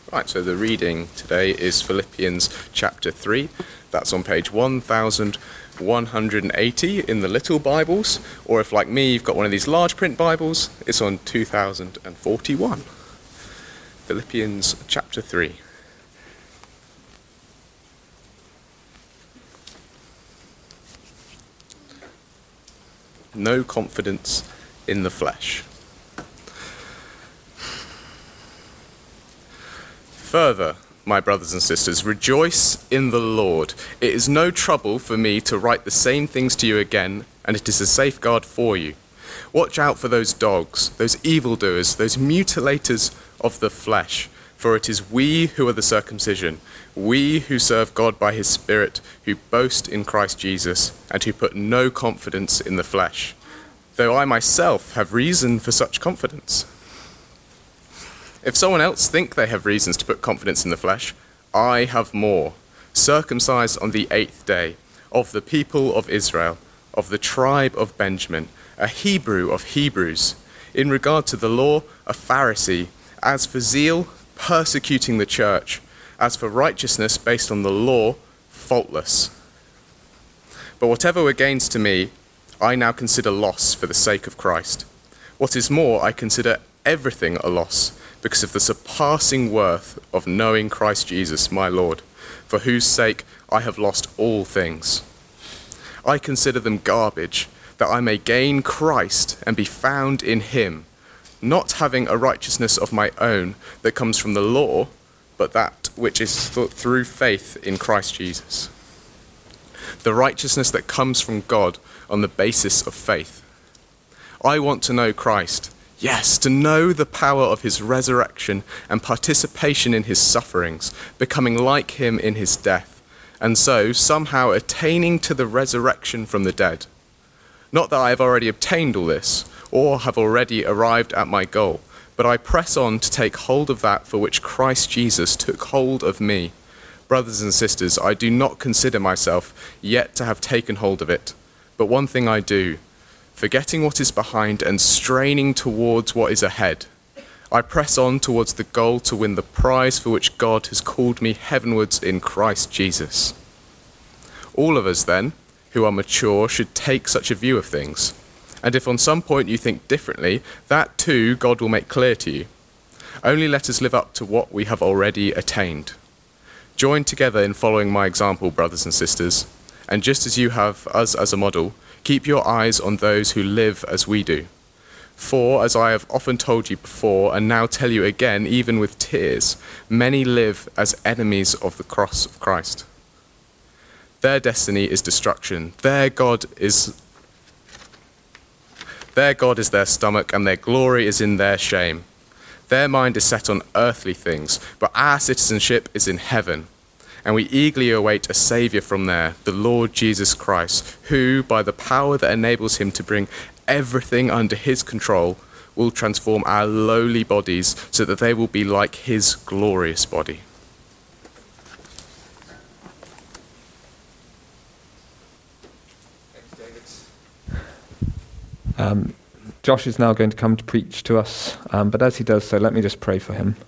Right, so the reading today is Philippians chapter 3. That's on page 1180 in the little Bibles, or if, like me, you've got one of these large print Bibles, it's on 2041. Philippians chapter 3. No confidence in the flesh. Further, my brothers and sisters, rejoice in the Lord. It is no trouble for me to write the same things to you again, and it is a safeguard for you. Watch out for those dogs, those evildoers, those mutilators of the flesh, for it is we who are the circumcision, we who serve God by his Spirit, who boast in Christ Jesus, and who put no confidence in the flesh, though I myself have reason for such confidence. If someone else think they have reasons to put confidence in the flesh, I have more. Circumcised on the 8th day, of the people of Israel, of the tribe of Benjamin, a Hebrew of Hebrews, in regard to the law, a Pharisee, as for zeal, persecuting the church, as for righteousness based on the law, faultless. But whatever were gains to me, I now consider loss for the sake of Christ. What is more, I consider everything a loss, because of the surpassing worth of knowing Christ Jesus, my Lord, for whose sake I have lost all things. I consider them garbage, that I may gain Christ and be found in him, not having a righteousness of my own that comes from the law, but that which is through faith in Christ Jesus. The righteousness that comes from God on the basis of faith. I want to know Christ. Yes, to know the power of his resurrection and participation in his sufferings, becoming like him in his death, and so somehow attaining to the resurrection from the dead. Not that I have already obtained all this, or have already arrived at my goal, but I press on to take hold of that for which Christ Jesus took hold of me. Brothers and sisters, I do not consider myself yet to have taken hold of it, but one thing I do, forgetting what is behind and straining towards what is ahead. I press on towards the goal to win the prize for which God has called me heavenwards in Christ Jesus. All of us, then, who are mature, should take such a view of things. And if on some point you think differently, that too God will make clear to you. Only let us live up to what we have already attained. Join together in following my example, brothers and sisters, and just as you have us as a model, keep your eyes on those who live as we do. For, as I have often told you before, and now tell you again, even with tears, many live as enemies of the cross of Christ. Their destiny is destruction. Their God is their stomach, and their glory is in their shame. Their mind is set on earthly things, but our citizenship is in heaven. And we eagerly await a Saviour from there, the Lord Jesus Christ, who, by the power that enables him to bring everything under his control, will transform our lowly bodies so that they will be like his glorious body. Josh is now going to come to preach to us, but as he does so, let me just pray for him.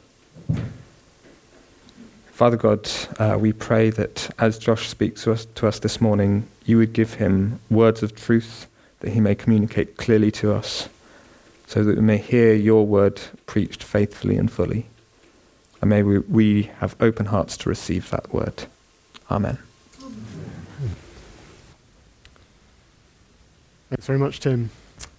Father God, we pray that as Josh speaks to us this morning, you would give him words of truth that he may communicate clearly to us, so that we may hear your word preached faithfully and fully. And may we have open hearts to receive that word. Amen. Thanks very much, Tim.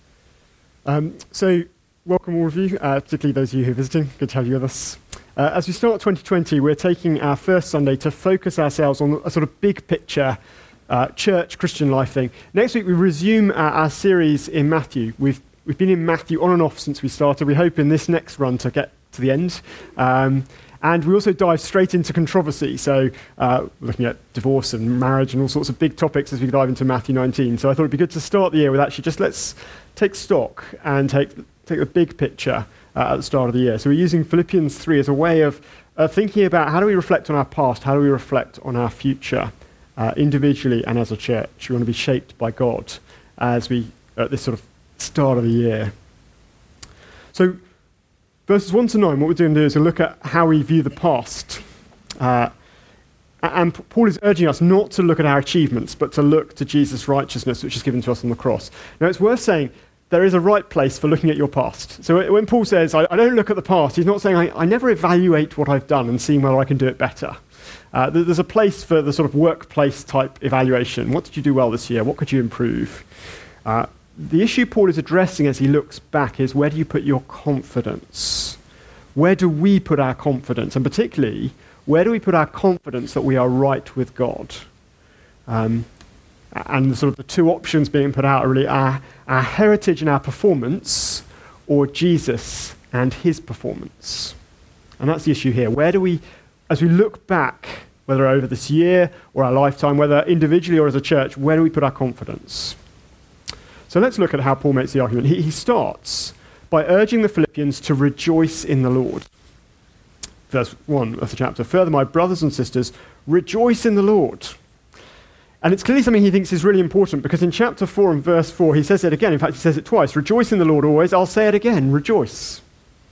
So, welcome all of you, particularly those of you who are visiting. Good to have you with us. As we start 2020, we're taking our first Sunday to focus ourselves on a sort of big picture church Christian life thing. Next week we resume our series in Matthew. We've been in Matthew on and off since we started. We hope in this next run to get to the end. And we also dive straight into controversy. So looking at divorce and marriage and all sorts of big topics as we dive into Matthew 19. So I thought it'd be good to start the year with actually just let's take stock and take the big picture at the start of the year. So we're using Philippians 3 as a way of thinking about how do we reflect on our past, how do we reflect on our future, individually and as a church. We want to be shaped by God as we, at this sort of start of the year. So verses 1 to 9, what we're doing is we'll look at how we view the past. And Paul is urging us not to look at our achievements, but to look to Jesus' righteousness, which is given to us on the cross. Now, it's worth saying there is a right place for looking at your past. So when Paul says, I don't look at the past, he's not saying, I never evaluate what I've done and see whether I can do it better. There's a place for the sort of workplace type evaluation. What did you do well this year? What could you improve? The issue Paul is addressing as he looks back is, where do you put your confidence? Where do we put our confidence? And particularly, where do we put our confidence that we are right with God? And sort of the two options being put out are really our heritage and our performance, or Jesus and his performance. And that's the issue here. Where do we, as we look back, whether over this year or our lifetime, whether individually or as a church, where do we put our confidence? So let's look at how Paul makes the argument. He starts by urging the Philippians to rejoice in the Lord. Verse 1 of the chapter, "Further, my brothers and sisters, rejoice in the Lord." And it's clearly something he thinks is really important, because in chapter 4 and verse 4, he says it again. In fact, he says it twice. Rejoice in the Lord always. I'll say it again. Rejoice.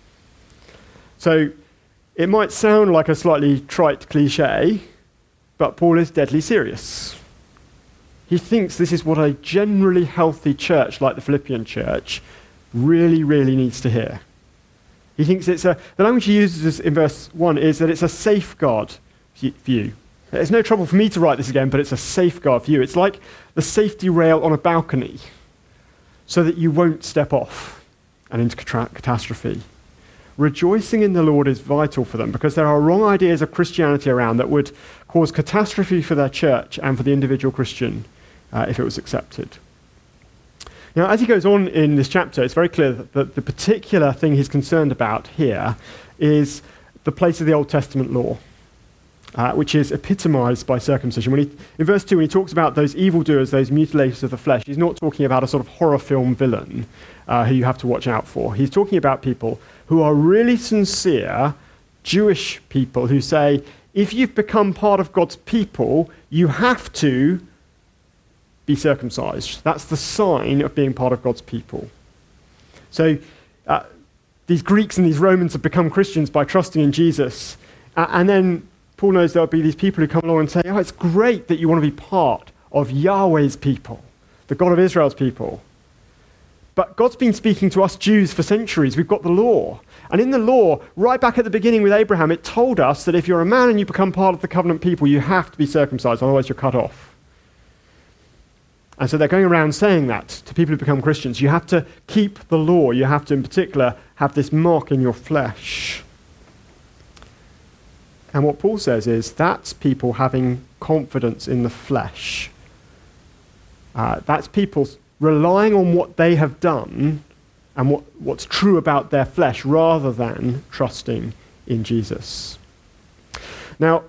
So it might sound like a slightly trite cliche, but Paul is deadly serious. He thinks this is what a generally healthy church like the Philippian church really, really needs to hear. He thinks the language he uses in verse 1 is that it's a safeguard for you. There's no trouble for me to write this again, but it's a safeguard for you. It's like the safety rail on a balcony, so that you won't step off and into catastrophe. Rejoicing in the Lord is vital for them, because there are wrong ideas of Christianity around that would cause catastrophe for their church and for the individual Christian if it was accepted. Now, as he goes on in this chapter, it's very clear that the particular thing he's concerned about here is the place of the Old Testament law, which is epitomized by circumcision. In verse 2, when he talks about those evildoers, those mutilators of the flesh, he's not talking about a sort of horror film villain who you have to watch out for. He's talking about people who are really sincere Jewish people who say, if you've become part of God's people, you have to be circumcised. That's the sign of being part of God's people. So these Greeks and these Romans have become Christians by trusting in Jesus. And then Paul knows there'll be these people who come along and say, oh, it's great that you want to be part of Yahweh's people, the God of Israel's people. But God's been speaking to us Jews for centuries. We've got the law. And in the law, right back at the beginning with Abraham, it told us that if you're a man and you become part of the covenant people, you have to be circumcised, otherwise you're cut off. And so they're going around saying that to people who become Christians. You have to keep the law. You have to, in particular, have this mark in your flesh. And what Paul says is that's people having confidence in the flesh. That's people relying on what they have done and what's true about their flesh, rather than trusting in Jesus. Now,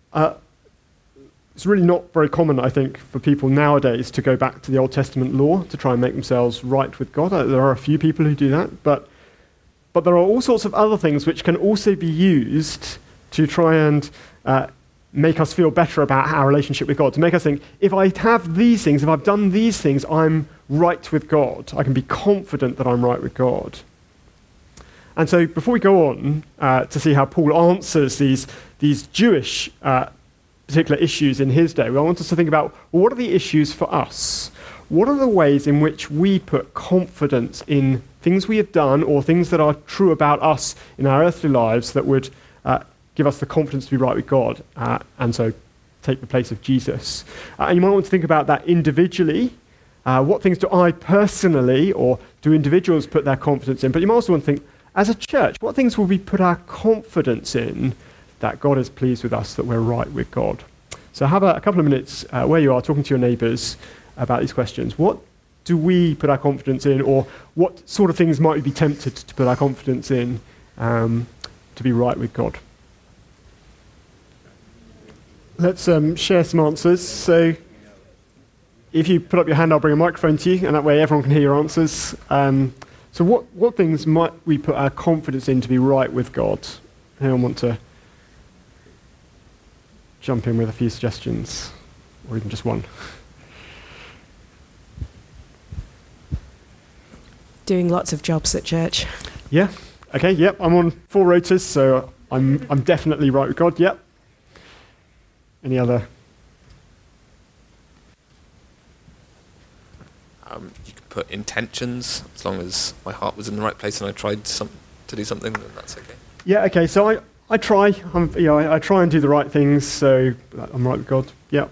it's really not very common, I think, for people nowadays to go back to the Old Testament law to try and make themselves right with God. There are a few people who do that, but there are all sorts of other things which can also be used to try and make us feel better about our relationship with God, to make us think, if I have these things, if I've done these things, I'm right with God. I can be confident that I'm right with God. And so before we go on to see how Paul answers these Jewish particular issues in his day, I want us to think about, well, what are the issues for us? What are the ways in which we put confidence in things we have done or things that are true about us in our earthly lives that would give us the confidence to be right with God, and so take the place of Jesus? And you might want to think about that individually. What things do I personally, or do individuals put their confidence in? But you might also want to think, as a church, what things will we put our confidence in that God is pleased with us, that we're right with God? So have a couple of minutes where you are, talking to your neighbours about these questions. What do we put our confidence in, or what sort of things might we be tempted to put our confidence in to be right with God? Let's share some answers. So if you put up your hand, I'll bring a microphone to you, and that way everyone can hear your answers. So what things might we put our confidence in to be right with God? Anyone want to jump in with a few suggestions, or even just one? Doing lots of jobs at church. Yeah, Okay, yep, I'm on 4 rotors, so I'm definitely right with God, yep. Any other? You could put intentions, as long as my heart was in the right place and I tried to do something, then that's okay. Yeah, okay, so I try, I try and do the right things, so I'm right with God, yep.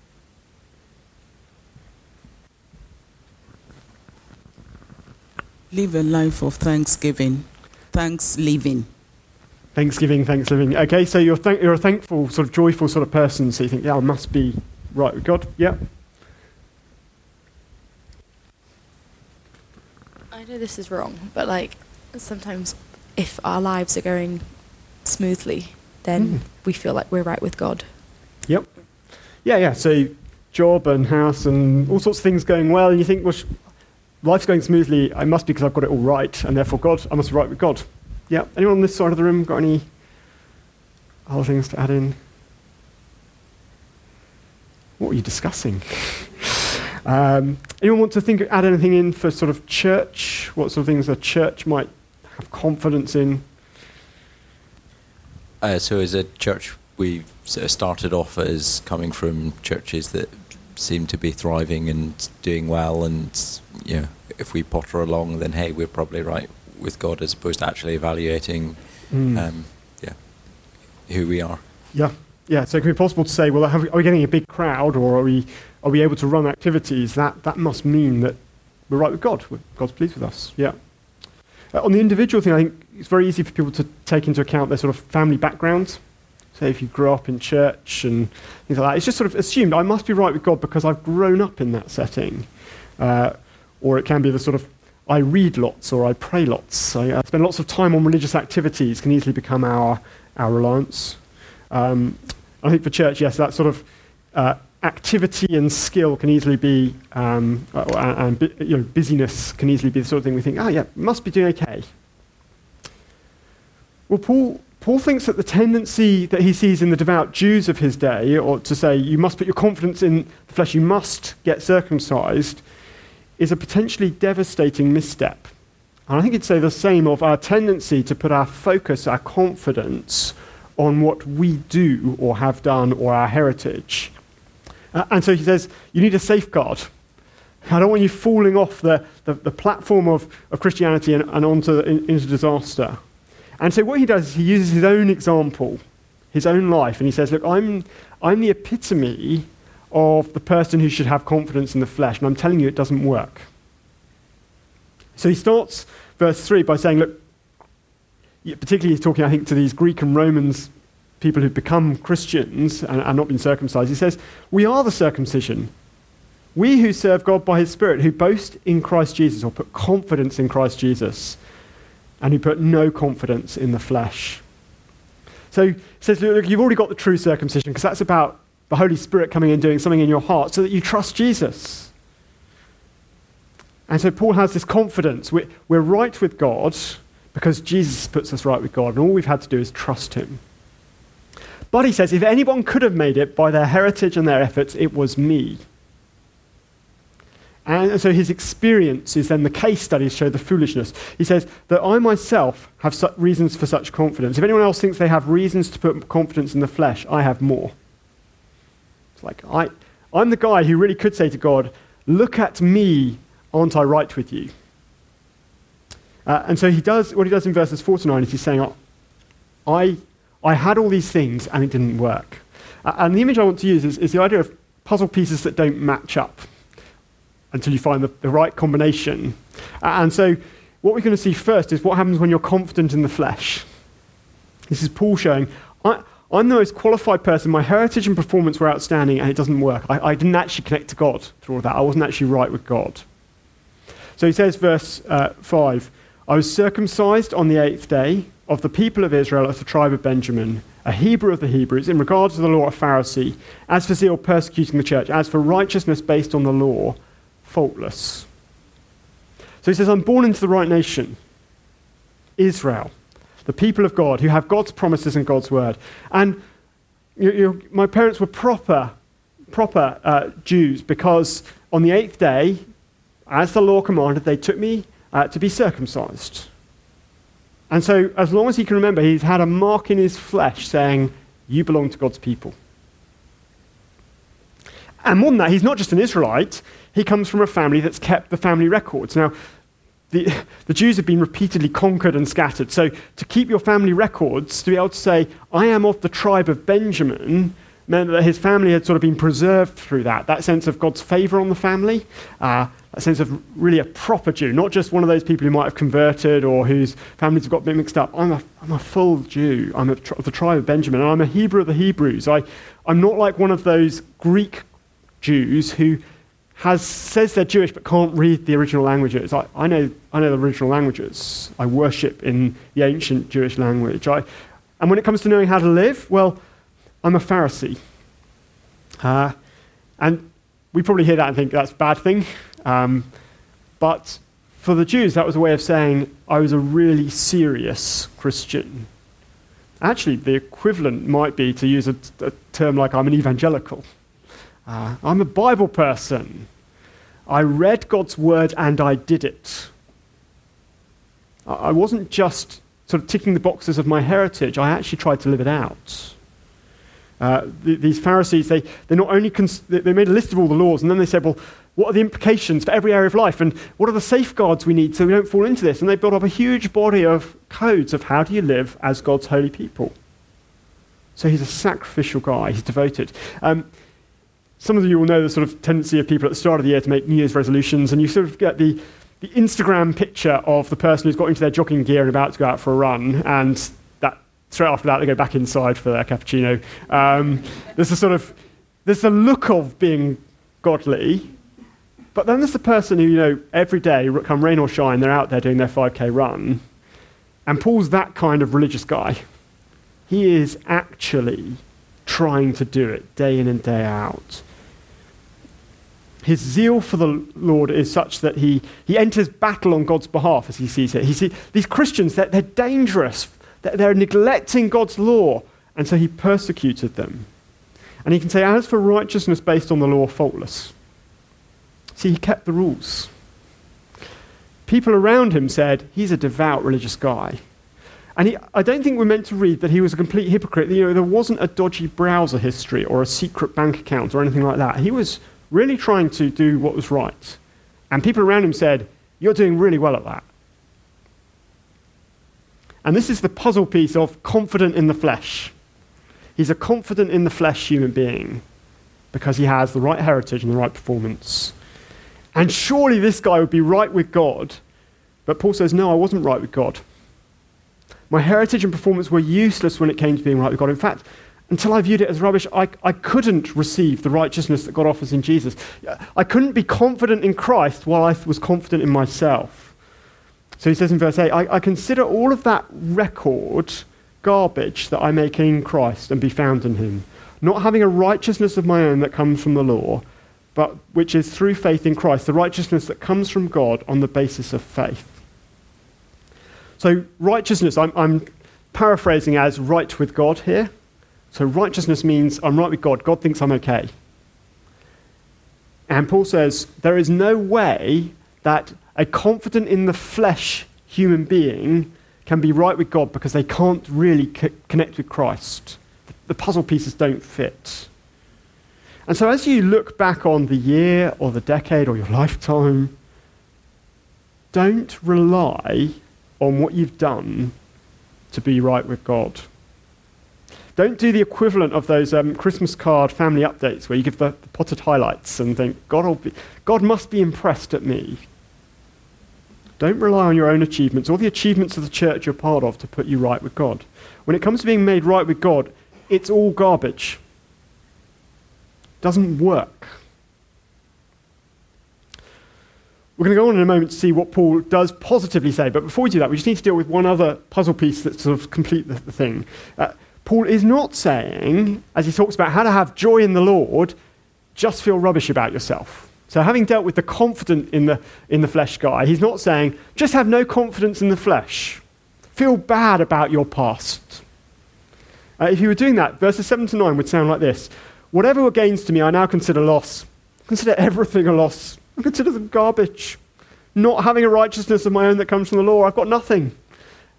Live a life of thanksgiving. Thanksgiving. Thanksgiving. Okay, so you're a thankful, sort of joyful sort of person, so you think, yeah, I must be right with God. Yeah. I know this is wrong, but like sometimes if our lives are going smoothly, then we feel like we're right with God. Yep. Yeah. So job and house and all sorts of things going well, and you think, well, life's going smoothly, I must be because I've got it all right, and therefore God, I must be right with God. Yeah. Anyone on this side of the room got any other things to add in? What were you discussing? Anyone want to add anything in for sort of church? What sort of things a church might have confidence in? So as a church, we sort of started off as coming from churches that seem to be thriving and doing well, and if we potter along, then hey, we're probably right with God, as opposed to actually evaluating who we are. Yeah. So it can be possible to say, well, are we getting a big crowd, or are we able to run activities? That must mean that we're right with God. God's pleased with us. Yeah. On the individual thing, I think it's very easy for people to take into account their sort of family background. Say if you grew up in church and things like that, it's just sort of assumed I must be right with God because I've grown up in that setting. Or it can be the sort of I read lots or I pray lots. I spend lots of time on religious activities can easily become our reliance. I think for church, yes, that sort of activity and skill can easily be, busyness can easily be the sort of thing we think, must be doing okay. Well, Paul thinks that the tendency that he sees in the devout Jews of his day, or to say you must put your confidence in the flesh, you must get circumcised, is a potentially devastating misstep. And I think he'd say the same of our tendency to put our focus, our confidence, on what we do or have done or our heritage. And so he says, you need a safeguard. I don't want you falling off the platform of Christianity and into disaster. And so what he does is he uses his own example, his own life, and he says, look, I'm the epitome of the person who should have confidence in the flesh, and I'm telling you it doesn't work. So he starts verse 3 by saying, look, particularly he's talking, I think, to these Greek and Romans, people who've become Christians and not been circumcised. He says, we are the circumcision. We who serve God by his Spirit, who boast in Christ Jesus, or put confidence in Christ Jesus, and who put no confidence in the flesh. So he says, look, you've already got the true circumcision, because that's about the Holy Spirit coming and doing something in your heart so that you trust Jesus. And so Paul has this confidence. We're right with God because Jesus puts us right with God, and all we've had to do is trust him. But he says, if anyone could have made it by their heritage and their efforts, it was me. And so his experience is then the case studies show the foolishness. He says that I myself have reasons for such confidence. If anyone else thinks they have reasons to put confidence in the flesh, I have more. It's like, I'm the guy who really could say to God, look at me, aren't I right with you? And so what he does in verses 4 to 9 is he's saying, I had all these things and it didn't work. And the image I want to use is the idea of puzzle pieces that don't match up until you find the right combination. And so what we're going to see first is what happens when you're confident in the flesh. This is Paul showing, I'm the most qualified person, my heritage and performance were outstanding, and it doesn't work. I didn't actually connect to God through all that. I wasn't actually right with God. So he says, verse 5, I was circumcised on the 8th day of the people of Israel of the tribe of Benjamin, a Hebrew of the Hebrews, in regard to the law, a Pharisee, as for zeal persecuting the church, as for righteousness based on the law, faultless. So he says, I'm born into the right nation, Israel, the people of God, who have God's promises and God's word. And my parents were proper Jews, because on the 8th day, as the law commanded, they took me to be circumcised. And so as long as he can remember, he's had a mark in his flesh saying, you belong to God's people. And more than that, he's not just an Israelite. He comes from a family that's kept the family records. Now, the Jews have been repeatedly conquered and scattered. So to keep your family records, to be able to say, I am of the tribe of Benjamin, meant that his family had sort of been preserved through that sense of God's favor on the family, that sense of really a proper Jew, not just one of those people who might have converted or whose families have got a bit mixed up. I'm a full Jew. I'm of the tribe of Benjamin, and I'm a Hebrew of the Hebrews. I'm not like one of those Greek Jews who says they're Jewish but can't read the original languages. I know the original languages. I worship in the ancient Jewish language. And when it comes to knowing how to live, well, I'm a Pharisee. And we probably hear that and think that's a bad thing. But for the Jews, that was a way of saying I was a really serious Christian. Actually, the equivalent might be to use a term like I'm an evangelical. I'm a Bible person. I read God's word and I did it. I wasn't just sort of ticking the boxes of my heritage. I actually tried to live it out. These Pharisees, they not only they made a list of all the laws, and then they said, well, what are the implications for every area of life, and what are the safeguards we need so we don't fall into this? And they built up a huge body of codes of how do you live as God's holy people. So he's a sacrificial guy. He's devoted. Some of you will know the sort of tendency of people at the start of the year to make New Year's resolutions, and you sort of get the Instagram picture of the person who's got into their jogging gear and about to go out for a run, and straight after that, they go back inside for their cappuccino. There's the look of being godly, but then there's the person who, every day, come rain or shine, they're out there doing their 5K run. And Paul's that kind of religious guy. He is actually trying to do it day in and day out. His zeal for the Lord is such that he enters battle on God's behalf, as he sees it. These Christians, they're dangerous. They're neglecting God's law, and so he persecuted them. And he can say, as for righteousness based on the law, faultless. See, he kept the rules. People around him said, he's a devout religious guy. And I don't think we're meant to read that he was a complete hypocrite. There wasn't a dodgy browser history or a secret bank account or anything like that. He was really trying to do what was right. And people around him said, you're doing really well at that. And this is the puzzle piece of confident in the flesh. He's a confident in the flesh human being because he has the right heritage and the right performance. And surely this guy would be right with God. But Paul says, no, I wasn't right with God. My heritage and performance were useless when it came to being right with God. In fact, until I viewed it as rubbish, I couldn't receive the righteousness that God offers in Jesus. I couldn't be confident in Christ while I was confident in myself. So he says in verse 8, I consider all of that record garbage that I make in Christ and be found in him, not having a righteousness of my own that comes from the law, but which is through faith in Christ, the righteousness that comes from God on the basis of faith. So righteousness, I'm paraphrasing as right with God here. So righteousness means I'm right with God. God thinks I'm okay. And Paul says there is no way that a confident in the flesh human being can be right with God because they can't really connect with Christ. The puzzle pieces don't fit. And so as you look back on the year or the decade or your lifetime, don't rely on what you've done to be right with God. Don't do the equivalent of those Christmas card family updates where you give the potted highlights and think, God must be impressed at me. Don't rely on your own achievements or the achievements of the church you're part of to put you right with God. When it comes to being made right with God, it's all garbage. Doesn't work. We're going to go on in a moment to see what Paul does positively say, but before we do that, we just need to deal with one other puzzle piece that sort of complete the thing. Paul is not saying, as he talks about how to have joy in the Lord, just feel rubbish about yourself. So having dealt with the confident in the flesh guy, he's not saying, just have no confidence in the flesh. Feel bad about your past. If you were doing that, verses 7 to 9 would sound like this. Whatever were gains to me, I now consider loss. Consider everything a loss. I consider them garbage. Not having a righteousness of my own that comes from the law, I've got nothing.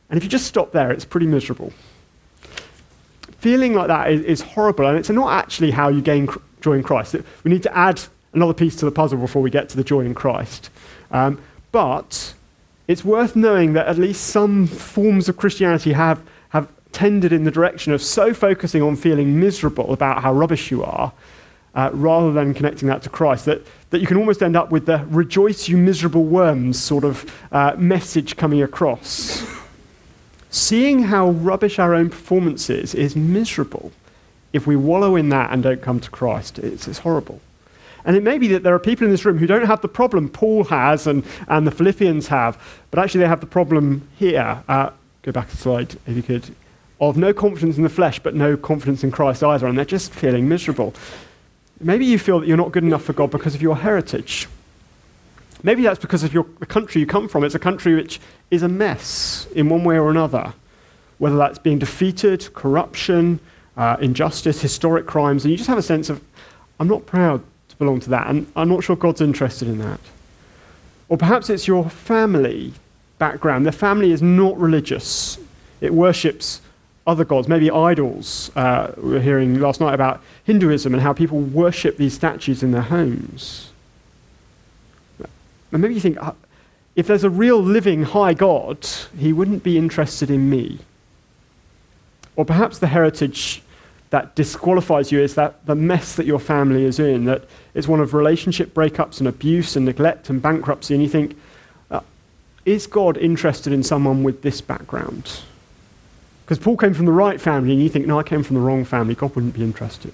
And if you just stop there, it's pretty miserable. Feeling like that is horrible, and it's not actually how you gain joy in Christ. We need to add another piece to the puzzle before we get to the joy in Christ. But it's worth knowing that at least some forms of Christianity have tended in the direction of so focusing on feeling miserable about how rubbish you are, rather than connecting that to Christ, that you can almost end up with the rejoice you miserable worms sort of message coming across. Seeing how rubbish our own performance is miserable if we wallow in that and don't come to Christ. It's horrible. And it may be that there are people in this room who don't have the problem Paul has and the Philippians have, but actually they have the problem here. Go back a slide, if you could. Of no confidence in the flesh, but no confidence in Christ either, and they're just feeling miserable. Maybe you feel that you're not good enough for God because of your heritage. Maybe that's because of the country you come from. It's a country which is a mess in one way or another, whether that's being defeated, corruption, injustice, historic crimes, and you just have a sense of, I'm not proud to belong to that, and I'm not sure God's interested in that. Or perhaps it's your family background. The family is not religious. It worships other gods, maybe idols. We were hearing last night about Hinduism and how people worship these statues in their homes. And maybe you think, if there's a real living high God, he wouldn't be interested in me. Or perhaps the heritage that disqualifies you is that the mess that your family is in, that it's one of relationship breakups and abuse and neglect and bankruptcy, and you think, is God interested in someone with this background? Because Paul came from the right family, and you think, no, I came from the wrong family. God wouldn't be interested.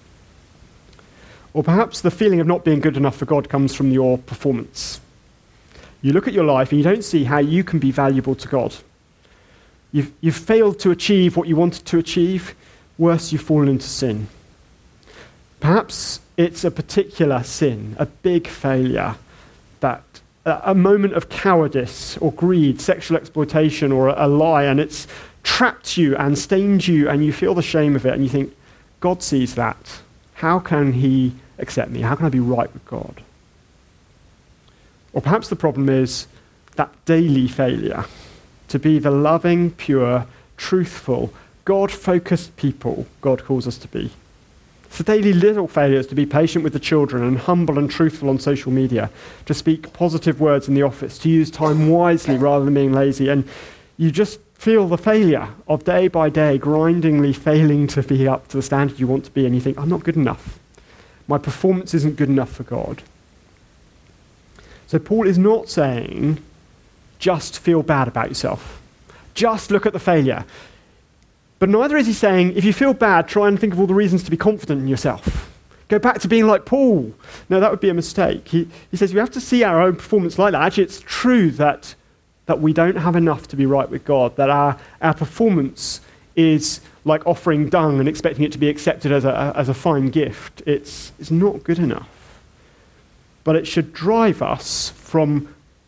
Or perhaps the feeling of not being good enough for God comes from your performance. You look at your life and you don't see how you can be valuable to God. You've failed to achieve what you wanted to achieve. Worse, you've fallen into sin. Perhaps it's a particular sin, a big failure, that a moment of cowardice or greed, sexual exploitation or a lie, and it's trapped you and stained you, and you feel the shame of it, and you think, God sees that. How can he accept me? How can I be right with God? Or perhaps the problem is that daily failure to be the loving, pure, truthful, God-focused people God calls us to be. It's the daily little failures to be patient with the children and humble and truthful on social media, to speak positive words in the office, to use time wisely rather than being lazy, and you just feel the failure of day by day grindingly failing to be up to the standard you want to be, and you think, I'm not good enough. My performance isn't good enough for God. So Paul is not saying, just feel bad about yourself. Just look at the failure. But neither is he saying, if you feel bad, try and think of all the reasons to be confident in yourself. Go back to being like Paul. No, that would be a mistake. He says we have to see our own performance like that. Actually, it's true that we don't have enough to be right with God, that our performance is like offering dung and expecting it to be accepted as a fine gift. It's not good enough. But it should drive us from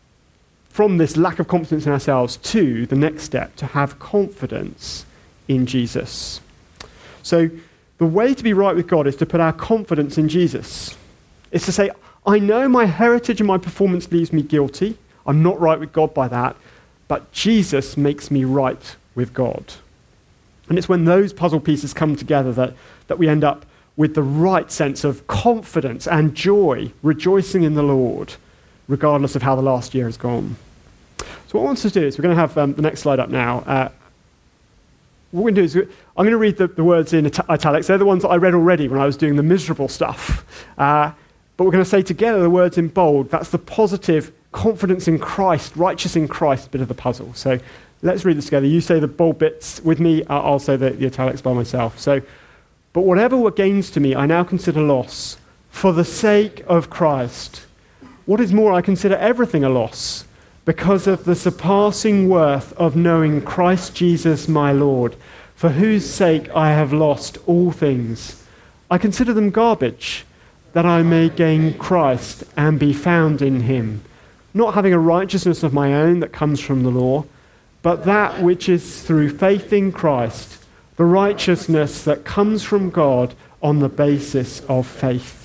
this lack of confidence in ourselves to the next step, to have confidence in Jesus. So the way to be right with God is to put our confidence in Jesus. It's to say, I know my heritage and my performance leaves me guilty. I'm not right with God by that, but Jesus makes me right with God. And it's when those puzzle pieces come together that we end up with the right sense of confidence and joy, rejoicing in the Lord, regardless of how the last year has gone. So what I want us to do is, we're going to have the next slide up now. What we're going to do is, I'm going to read the words in italics. They're the ones that I read already when I was doing the miserable stuff. But we're going to say together the words in bold. That's the positive confidence in Christ, righteous in Christ bit of the puzzle. So let's read this together. You say the bold bits with me. I'll say the italics by myself. So, but whatever were gains to me, I now consider loss for the sake of Christ. What is more, I consider everything a loss because of the surpassing worth of knowing Christ Jesus my Lord, for whose sake I have lost all things. I consider them garbage, that I may gain Christ and be found in him, not having a righteousness of my own that comes from the law, but that which is through faith in Christ, the righteousness that comes from God on the basis of faith.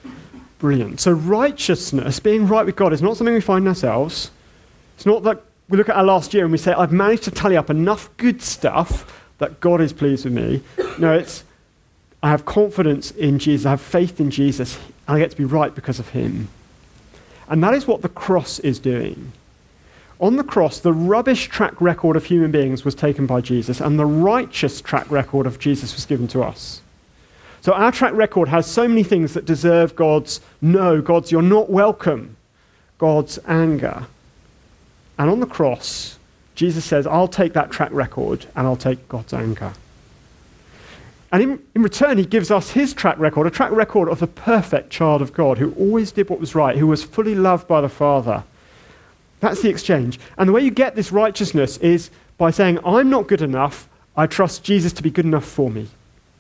Brilliant. So righteousness, being right with God, is not something we find in ourselves. It's not that we look at our last year and we say, I've managed to tally up enough good stuff that God is pleased with me. No, it's, I have confidence in Jesus, I have faith in Jesus, and I get to be right because of him. And that is what the cross is doing. On the cross, the rubbish track record of human beings was taken by Jesus, and the righteous track record of Jesus was given to us. So our track record has so many things that deserve God's no, God's you're not welcome, God's anger. And on the cross, Jesus says, I'll take that track record and I'll take God's anger. And in return, he gives us his track record, a track record of the perfect child of God who always did what was right, who was fully loved by the Father. That's the exchange. And the way you get this righteousness is by saying, I'm not good enough, I trust Jesus to be good enough for me.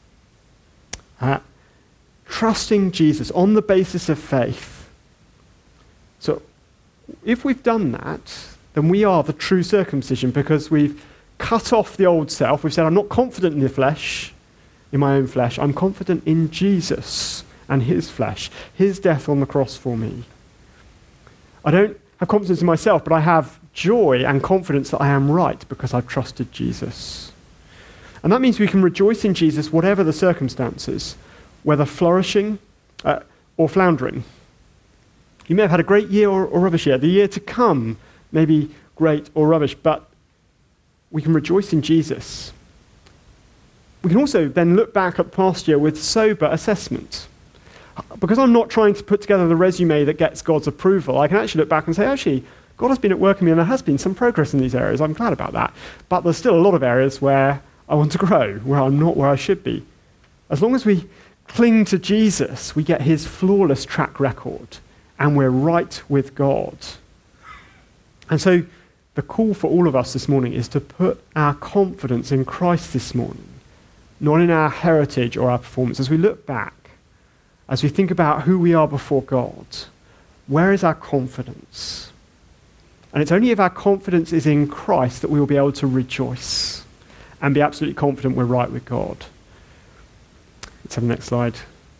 Trusting Jesus on the basis of faith. So if we've done that, then we are the true circumcision, because we've cut off the old self. We've said, I'm not confident in the flesh, in my own flesh. I'm confident in Jesus and his flesh, his death on the cross for me. I don't have confidence in myself, but I have joy and confidence that I am right because I've trusted Jesus. And that means we can rejoice in Jesus whatever the circumstances, whether flourishing or floundering. You may have had a great year or rubbish year. The year to come may be great or rubbish, but we can rejoice in Jesus. We can also then look back at the past year with sober assessment. Because I'm not trying to put together the resume that gets God's approval, I can actually look back and say, actually, God has been at work in me and there has been some progress in these areas. I'm glad about that. But there's still a lot of areas where I want to grow, where I'm not where I should be. As long as we cling to Jesus, we get his flawless track record and we're right with God. And so the call for all of us this morning is to put our confidence in Christ this morning, not in our heritage or our performance. As we look back, as we think about who we are before God, where is our confidence? And it's only if our confidence is in Christ that we will be able to rejoice and be absolutely confident we're right with God. Let's have the next slide.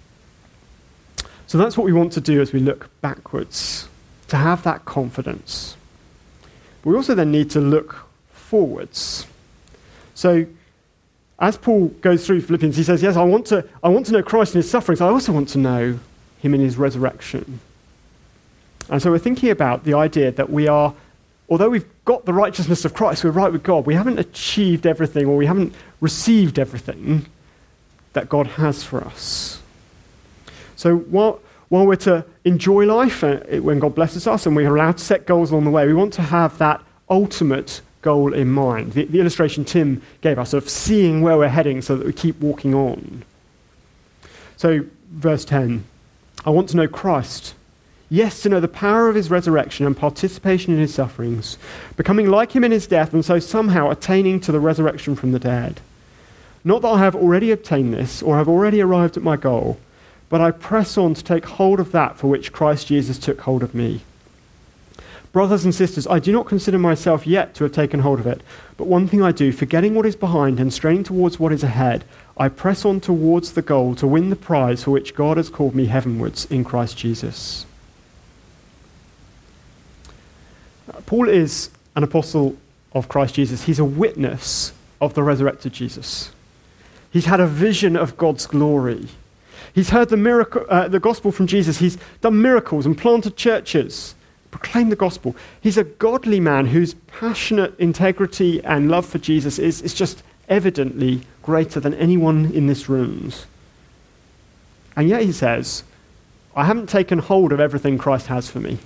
So that's what we want to do as we look backwards, to have that confidence. We also then need to look forwards. So as Paul goes through Philippians, he says, yes, I want to know Christ in his sufferings. I also want to know him in his resurrection. And so we're thinking about the idea that we are, although we've got the righteousness of Christ, we're right with God, we haven't achieved everything or we haven't received everything that God has for us. So while we're to enjoy life when God blesses us and we're allowed to set goals along the way, we want to have that ultimate goal in mind. The illustration Tim gave us of seeing where we're heading so that we keep walking on. So verse 10, I want to know Christ. Yes, to know the power of his resurrection and participation in his sufferings, becoming like him in his death, and so somehow attaining to the resurrection from the dead. Not that I have already obtained this, or have already arrived at my goal, but I press on to take hold of that for which Christ Jesus took hold of me. Brothers and sisters, I do not consider myself yet to have taken hold of it, but one thing I do, forgetting what is behind and straining towards what is ahead, I press on towards the goal to win the prize for which God has called me heavenwards in Christ Jesus. Paul is an apostle of Christ Jesus. He's a witness of the resurrected Jesus. He's had a vision of God's glory. He's heard the gospel from Jesus. He's done miracles and planted churches, proclaimed the gospel. He's a godly man whose passionate integrity and love for Jesus is just evidently greater than anyone in this room. And yet he says, I haven't taken hold of everything Christ has for me.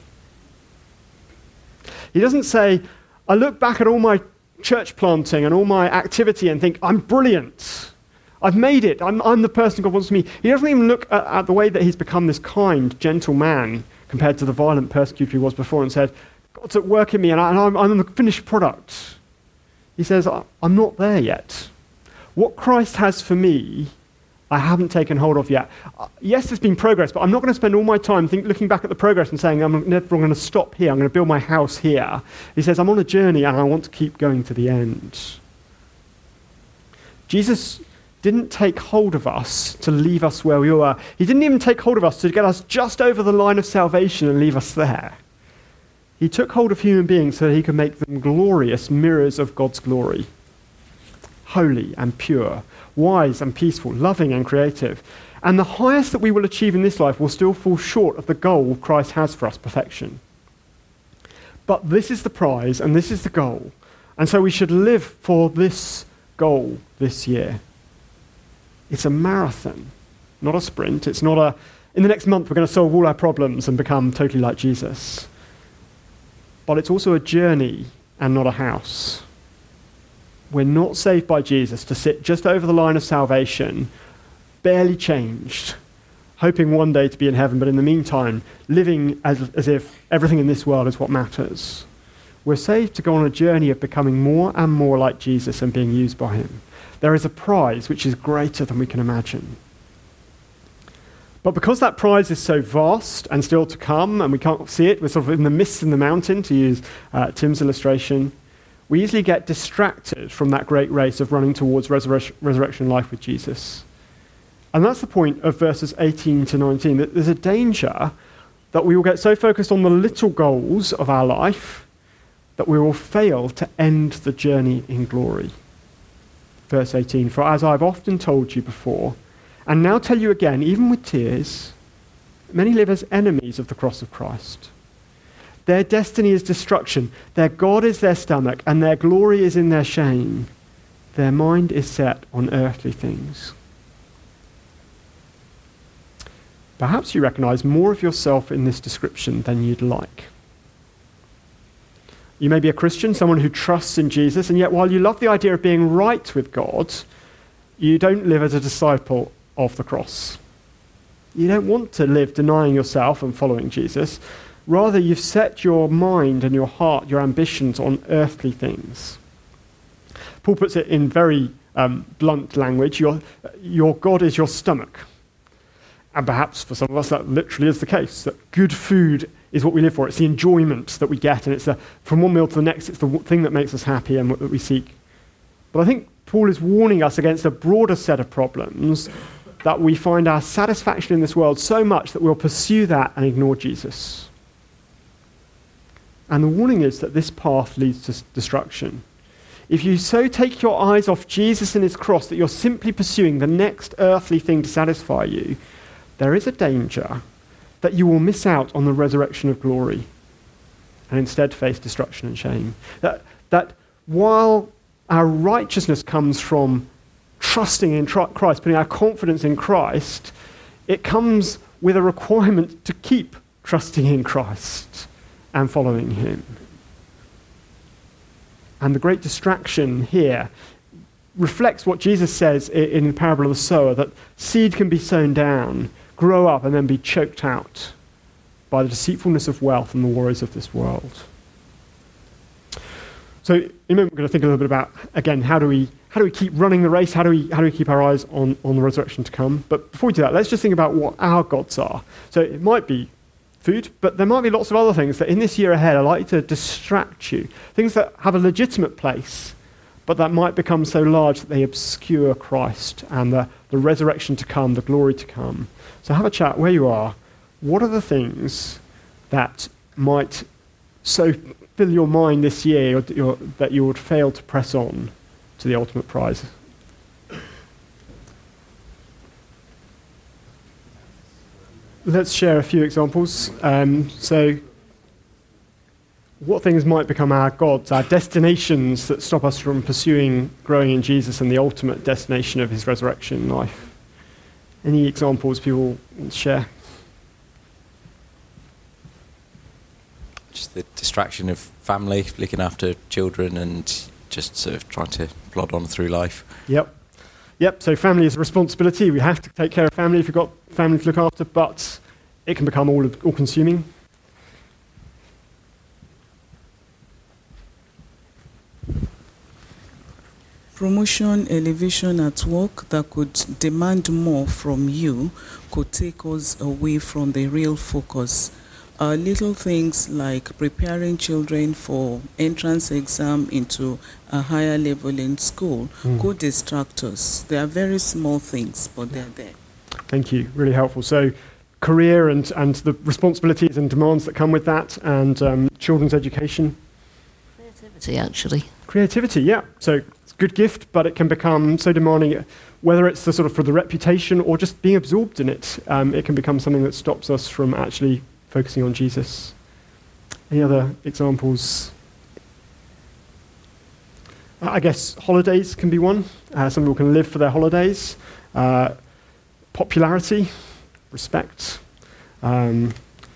He doesn't say, I look back at all my church planting and all my activity and think, I'm brilliant. I've made it. I'm the person God wants me. He doesn't even look at the way that he's become this kind, gentle man compared to the violent persecutor he was before and said, God's at work in me and I'm the finished product. He says, I'm not there yet. What Christ has for me, I haven't taken hold of yet. Yes, there's been progress, but I'm not going to spend all my time looking back at the progress and saying, I'm never going to stop here. I'm going to build my house here. He says, I'm on a journey and I want to keep going to the end. Jesus didn't take hold of us to leave us where we were. He didn't even take hold of us to get us just over the line of salvation and leave us there. He took hold of human beings so that he could make them glorious mirrors of God's glory. Holy and pure, wise and peaceful, loving and creative. And the highest that we will achieve in this life will still fall short of the goal Christ has for us, perfection. But this is the prize and this is the goal. And so we should live for this goal this year. It's a marathon, not a sprint. It's not in the next month we're going to solve all our problems and become totally like Jesus. But it's also a journey and not a house. We're not saved by Jesus to sit just over the line of salvation, barely changed, hoping one day to be in heaven, but in the meantime, living as if everything in this world is what matters. We're saved to go on a journey of becoming more and more like Jesus and being used by him. There is a prize which is greater than we can imagine. But because that prize is so vast and still to come, and we can't see it, we're sort of in the mist in the mountain, to use Tim's illustration, we easily get distracted from that great race of running towards resurrection life with Jesus. And that's the point of verses 18 to 19, that there's a danger that we will get so focused on the little goals of our life that we will fail to end the journey in glory. Verse 18, for as I've often told you before, and now tell you again, even with tears, many live as enemies of the cross of Christ. Their destiny is destruction, their God is their stomach, and their glory is in their shame. Their mind is set on earthly things. Perhaps you recognize more of yourself in this description than you'd like. You may be a Christian, someone who trusts in Jesus, and yet while you love the idea of being right with God, you don't live as a disciple of the cross. You don't want to live denying yourself and following Jesus. Rather, you've set your mind and your heart, your ambitions on earthly things. Paul puts it in very blunt language. Your God is your stomach. And perhaps for some of us that literally is the case, that good food is what we live for. It's the enjoyment that we get, and it's from one meal to the next, it's the thing that makes us happy and that we seek. But I think Paul is warning us against a broader set of problems, that we find our satisfaction in this world so much that we'll pursue that and ignore Jesus. And the warning is that this path leads to destruction. If you so take your eyes off Jesus and his cross that you're simply pursuing the next earthly thing to satisfy you, there is a danger that you will miss out on the resurrection of glory and instead face destruction and shame. That while our righteousness comes from trusting in Christ, putting our confidence in Christ, it comes with a requirement to keep trusting in Christ and following him. And the great distraction here reflects what Jesus says in the parable of the sower, that seed can be sown down, grow up, and then be choked out by the deceitfulness of wealth and the worries of this world. So in a moment we're going to think a little bit about, again, how do we keep running the race? How do we keep our eyes on the resurrection to come? But before we do that, let's just think about what our gods are. So it might be food, but there might be lots of other things that in this year ahead are likely to distract you. Things that have a legitimate place, but that might become so large that they obscure Christ and the resurrection to come, the glory to come. So have a chat where you are. What are the things that might so fill your mind this year that you would fail to press on to the ultimate prize? Let's share a few examples. So what things might become our gods, our destinations that stop us from pursuing growing in Jesus and the ultimate destination of his resurrection life? Any examples people want to share? Just the distraction of family, looking after children, and just sort of trying to plod on through life. Yep, so family is a responsibility. We have to take care of family if you've got family to look after, but it can become all-consuming. Promotion, elevation at work that could demand more from you could take us away from the real focus. Little things like preparing children for entrance exam into a higher level in school could distract us. They are very small things, but they're there. Thank you, really helpful. So career and the responsibilities and demands that come with that, and children's education. Creativity, actually. Creativity, yeah. So it's a good gift, but it can become so demanding, whether it's the sort of for the reputation or just being absorbed in it. It can become something that stops us from actually focusing on Jesus. Any other examples? I guess holidays can be one. Some people can live for their holidays. Popularity, respect. In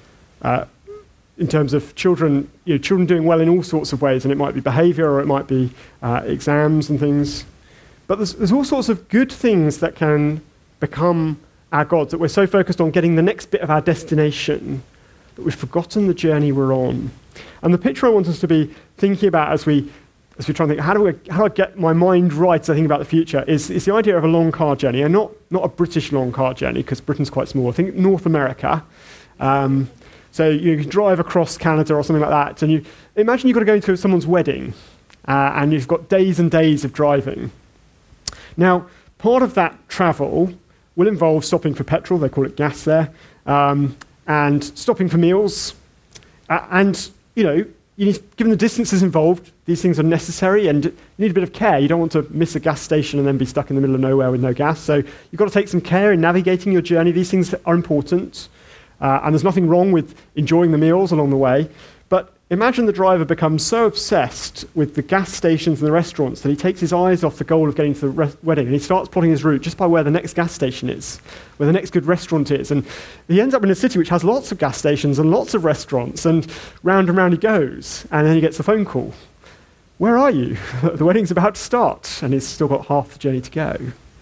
terms of children, children doing well in all sorts of ways, and it might be behaviour or it might be exams and things. But there's all sorts of good things that can become our gods, that we're so focused on getting the next bit of our destination that we've forgotten the journey we're on. And the picture I want us to be thinking about as we try and think, how do I get my mind right as I think about the future, is the idea of a long car journey, and not a British long car journey, because Britain's quite small. I think North America. So you can drive across Canada or something like that, and you imagine you've got to go to someone's wedding, and you've got days and days of driving. Now, part of that travel will involve stopping for petrol, they call it gas there, and stopping for meals, and given the distances involved, these things are necessary, and you need a bit of care. You don't want to miss a gas station and then be stuck in the middle of nowhere with no gas. So you've got to take some care in navigating your journey. These things are important, and there's nothing wrong with enjoying the meals along the way. But imagine the driver becomes so obsessed with the gas stations and the restaurants that he takes his eyes off the goal of getting to the wedding, and he starts plotting his route just by where the next gas station is, where the next good restaurant is. And he ends up in a city which has lots of gas stations and lots of restaurants, and round he goes, and then he gets a phone call. Where are you? The wedding's about to start, and he's still got half the journey to go.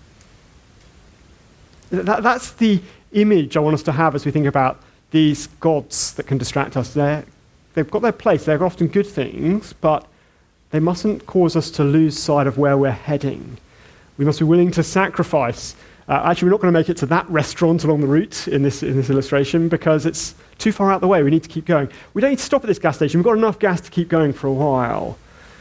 That's the image I want us to have as we think about these gods that can distract us. They've got their place. They're often good things, but they mustn't cause us to lose sight of where we're heading. We must be willing to sacrifice. Actually, we're not going to make it to that restaurant along the route in this illustration because it's too far out the way. We need to keep going. We don't need to stop at this gas station. We've got enough gas to keep going for a while.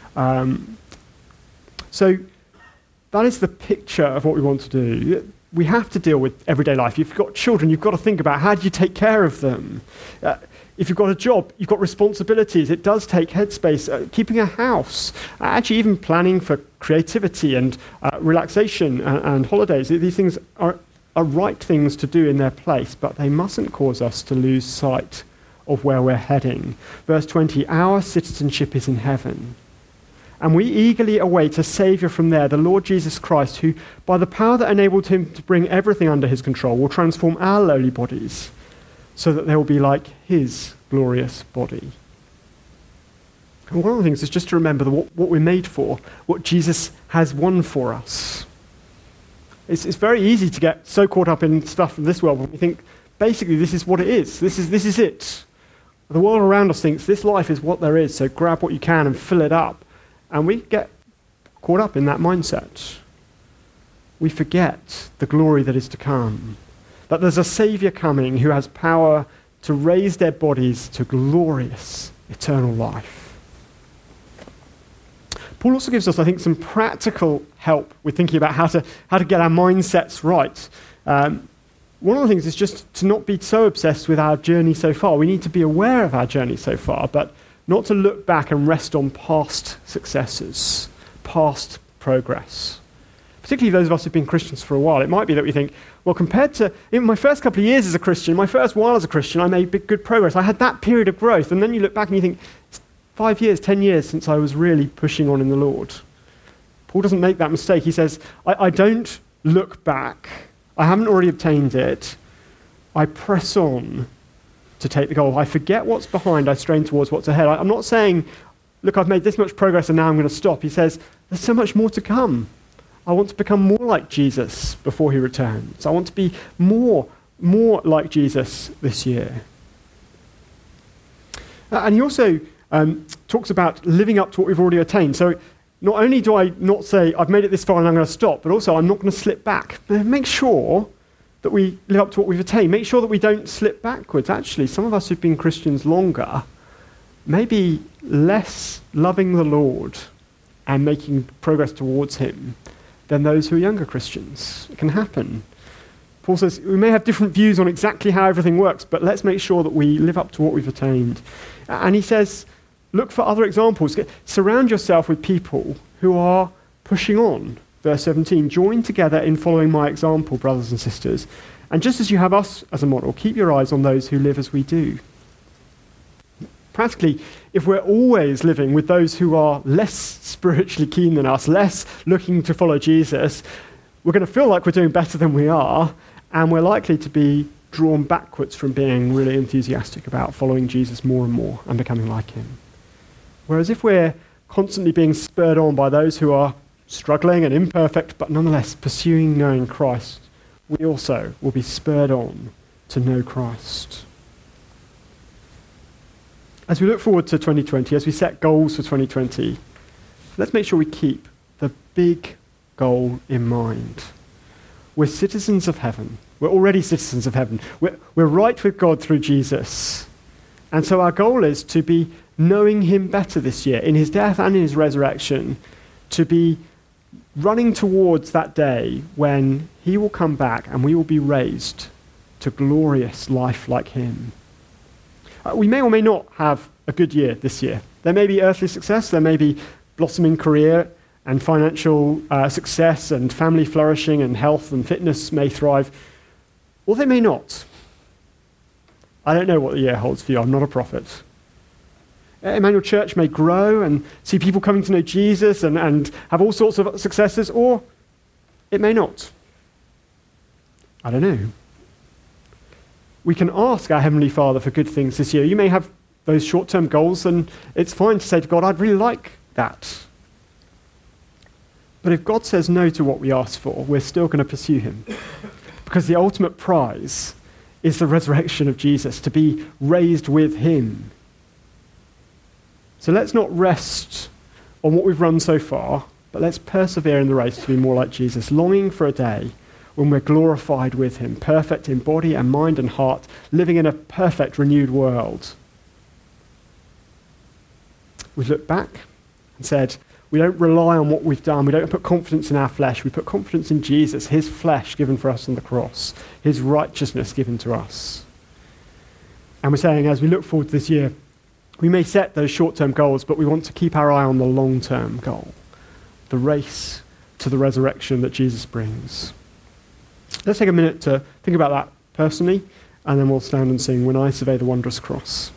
So that is the picture of what we want to do. We have to deal with everyday life. If you've got children, you've got to think about how do you take care of them. If you've got a job, you've got responsibilities. It does take headspace. Keeping a house, actually even planning for creativity and relaxation and holidays. These things are right things to do in their place, but they mustn't cause us to lose sight of where we're heading. Verse 20, our citizenship is in heaven, and we eagerly await a Saviour from there, the Lord Jesus Christ, who, by the power that enabled him to bring everything under his control, will transform our lowly bodies so that they will be like his glorious body. And one of the things is just to remember what we're made for, what Jesus has won for us. It's very easy to get so caught up in stuff from this world when we think, basically, this is what it is. This is it. The world around us thinks this life is what there is, so grab what you can and fill it up. And we get caught up in that mindset. We forget the glory that is to come. That there's a Saviour coming who has power to raise their bodies to glorious eternal life. Paul also gives us, I think, some practical help with thinking about how to get our mindsets right. One of the things is just to not be so obsessed with our journey so far. We need to be aware of our journey so far, but not to look back and rest on past successes, past progress. Particularly those of us who've been Christians for a while. It might be that we think, well, compared to even my first couple of years as a Christian, my first while as a Christian, I made good progress. I had that period of growth. And then you look back and you think, it's 5 years, 10 years since I was really pushing on in the Lord. Paul doesn't make that mistake. He says, I don't look back. I haven't already obtained it. I press on to take the goal. I forget what's behind. I strain towards what's ahead. I'm not saying, look, I've made this much progress and now I'm going to stop. He says, there's so much more to come. I want to become more like Jesus before he returns. I want to be more like Jesus this year. And he also talks about living up to what we've already attained. So not only do I not say, I've made it this far and I'm going to stop, but also I'm not going to slip back. Make sure that we live up to what we've attained. Make sure that we don't slip backwards. Actually, some of us who've been Christians longer may be less loving the Lord and making progress towards him than those who are younger Christians. It can happen. Paul says we may have different views on exactly how everything works, but let's make sure that we live up to what we've attained. And he says Look for other examples. Surround yourself with people who are pushing on. Verse 17, join together in following my example, brothers and sisters. And just as you have us as a model, keep your eyes on those who live as we do. Practically, if we're always living with those who are less spiritually keen than us, less looking to follow Jesus, we're going to feel like we're doing better than we are, and we're likely to be drawn backwards from being really enthusiastic about following Jesus more and more and becoming like him. Whereas if we're constantly being spurred on by those who are struggling and imperfect, but nonetheless pursuing knowing Christ, we also will be spurred on to know Christ. As we look forward to 2020, as we set goals for 2020, let's make sure we keep the big goal in mind. We're citizens of heaven. We're already citizens of heaven. We're right with God through Jesus. And so our goal is to be knowing him better this year, in his death and in his resurrection, to be running towards that day when he will come back and we will be raised to glorious life like him. We may or may not have a good year this year. There may be earthly success, there may be blossoming career and financial success and family flourishing and health and fitness may thrive, or they may not. I don't know what the year holds for you. I'm not a prophet. Emmanuel Church may grow and see people coming to know Jesus and have all sorts of successes, or it may not. I don't know. We can ask our Heavenly Father for good things this year. You may have those short-term goals, and it's fine to say to God, I'd really like that. But if God says no to what we ask for, we're still going to pursue him. Because the ultimate prize is the resurrection of Jesus, to be raised with him. So let's not rest on what we've run so far, but let's persevere in the race to be more like Jesus, longing for a day when we're glorified with him, perfect in body and mind and heart, living in a perfect renewed world. We've looked back and said, we don't rely on what we've done. We don't put confidence in our flesh. We put confidence in Jesus, his flesh given for us on the cross, his righteousness given to us. And we're saying, as we look forward to this year, we may set those short-term goals, but we want to keep our eye on the long-term goal, the race to the resurrection that Jesus brings. Let's take a minute to think about that personally, and then we'll stand and sing When I Survey the Wondrous Cross.